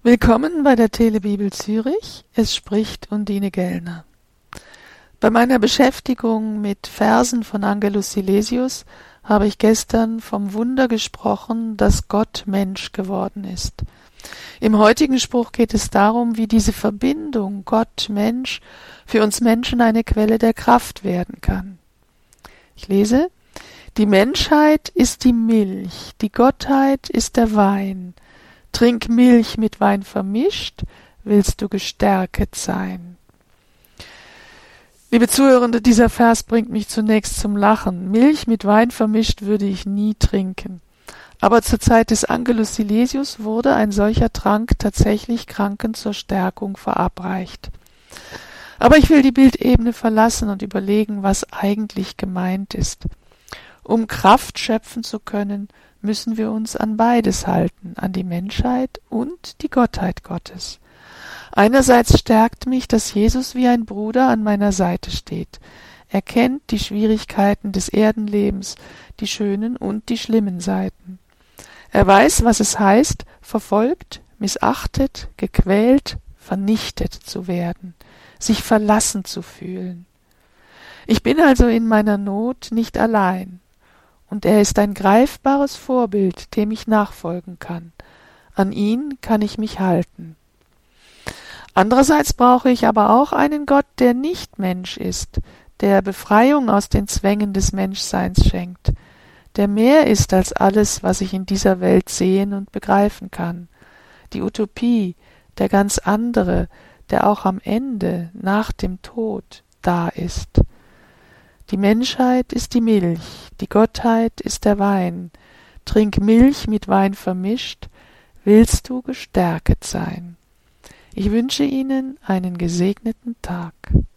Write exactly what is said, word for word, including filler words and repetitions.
Willkommen bei der Telebibel Zürich. Es spricht Undine Gellner. Bei meiner Beschäftigung mit Versen von Angelus Silesius habe ich gestern vom Wunder gesprochen, dass Gott Mensch geworden ist. Im heutigen Spruch geht es darum, wie diese Verbindung Gott-Mensch für uns Menschen eine Quelle der Kraft werden kann. Ich lese: Die Menschheit ist die Milch, die Gottheit ist der Wein. Trink Milch mit Wein vermischt, willst du gestärket sein. Liebe Zuhörende, dieser Vers bringt mich zunächst zum Lachen. Milch mit Wein vermischt würde ich nie trinken. Aber zur Zeit des Angelus Silesius wurde ein solcher Trank tatsächlich Kranken zur Stärkung verabreicht. Aber ich will die Bildebene verlassen und überlegen, was eigentlich gemeint ist. Um Kraft schöpfen zu können, müssen wir uns an beides halten, an die Menschheit und die Gottheit Gottes. Einerseits stärkt mich, dass Jesus wie ein Bruder an meiner Seite steht. Er kennt die Schwierigkeiten des Erdenlebens, die schönen und die schlimmen Seiten. Er weiß, was es heißt, verfolgt, missachtet, gequält, vernichtet zu werden, sich verlassen zu fühlen. Ich bin also in meiner Not nicht allein. Und er ist ein greifbares Vorbild, dem ich nachfolgen kann. An ihn kann ich mich halten. Andererseits brauche ich aber auch einen Gott, der nicht Mensch ist, der Befreiung aus den Zwängen des Menschseins schenkt, der mehr ist als alles, was ich in dieser Welt sehen und begreifen kann. Die Utopie, der ganz andere, der auch am Ende, nach dem Tod, da ist. Die Menschheit ist die Milch, die Gottheit ist der Wein. Trink Milch mit Wein vermischt, willst du gestärket sein. Ich wünsche Ihnen einen gesegneten Tag.